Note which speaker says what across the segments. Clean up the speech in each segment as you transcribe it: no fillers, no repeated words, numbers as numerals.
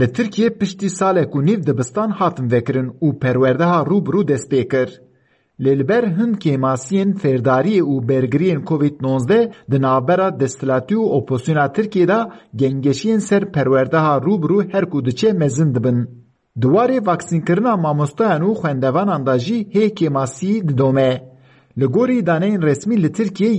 Speaker 1: Li Tirkiye piştî salek û nîv dibistan hatin vekirin û perwerdeha rûbirû dest pê kir. Li ber hin kêmasiyên fêrdariyê û bergiriyên Covid-19 di navbera desthilatî û opozisyona Tirkiye de gengeşiyên ser perwerdeha rûbirû her ku diçe mezin dibin. Di warê vaksînkirina mamosteyan û xwendevanan da jî hê kêmasiyî didome. Li gorî daneyên resmî li Tirkiye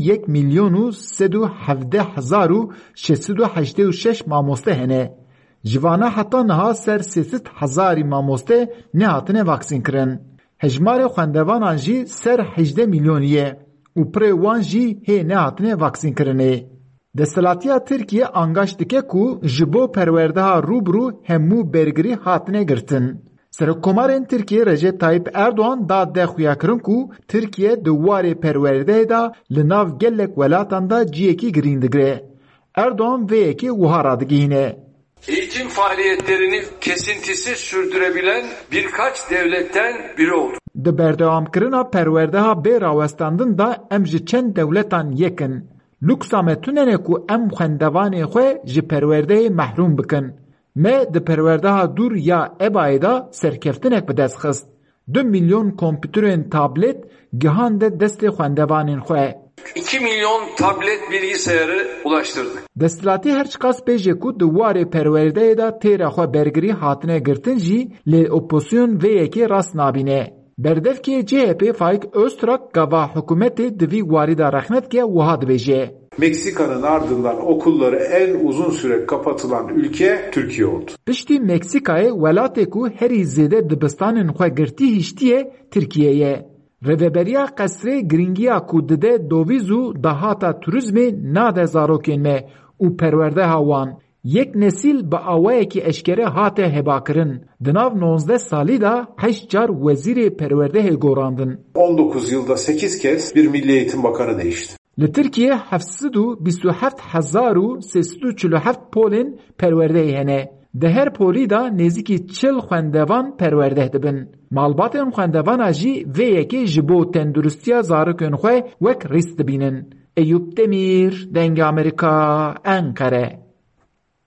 Speaker 1: 1.317.686 mamoste hene. Ji vana heta niha ser 300,000 mamoste nehatine vaksînkirin. Hejmarê xwendevanan jî ser 18 milyonî û pirê wan jî hê nehatine vaksînkirinê. Desthilatiya Tirkiye angaş dike ku ji bo perwerdeha rûbirû hemû bergirî hatine girtin. Serokkomarên Tirkiye Recep Tayyip Erdoğan da dexuyakirin ku Tirkiye di warê perwerdeyê da li nav gelek welatan da ciyekî girîn digire. Erdoğan vê yekê wiha radigihîne.
Speaker 2: Eğitim faaliyetlerini kesintisiz sürdürebilen birkaç devletten biri oldu.
Speaker 1: Di berdewamkirina perwerdeha bê rawestandin da em ji çend dewletan yekin. Luksa me tunene ku em xwendevanê xwe ji perwerdeyê mehrûm bikin. Me di perwerdeha dûr ya EBA'yê da serkeftinek bi dest xist. 2 milyon kompüterên tablet gihande destê xwendevanên xwe.
Speaker 2: 2 milyon tablet bilgisayarı ulaştırdık.
Speaker 1: Desthilatî her çiqas pêjê ku di warê perwerdeyê da têra xwe bergirî hatine girtin jî lê oposisyon vê yekê rast nabîne. Berdevkê CHP Faik Öztürk gava hükûmetê di vî warî da rexnetke wiha dibêje.
Speaker 3: Meksika'nın ardından okulları en uzun süre kapatılan ülke Türkiye oldu.
Speaker 1: Piştî Meksikayê welatê ku herî zêde dibistanên xwe girtî hîştiye Tirkiye'ye. Rêveberiya qesrê giringiya ku dide dovîz û dahata turizmê nade zarokên me û perwerdeha wan. Yek nesil bi awayekî eşkere hate hebakirin. Di nav 19 salî da 8 car wezîrê perwerdehê gorandin.
Speaker 3: 19 yılda 8 kez bir Milli Eğitim Bakanı değişti.
Speaker 1: Li Tirkiye 727,347 polên perwerdehê hene. Di her polî da nêzîkî 40 xwendevan perwerdeh dibin. Malbatên xwendevana jî vê yekê ji bo tendurustiya zarokên xwe wek rîst dibînin. Eyüp Demir, Dengê Amerîka, Ankara.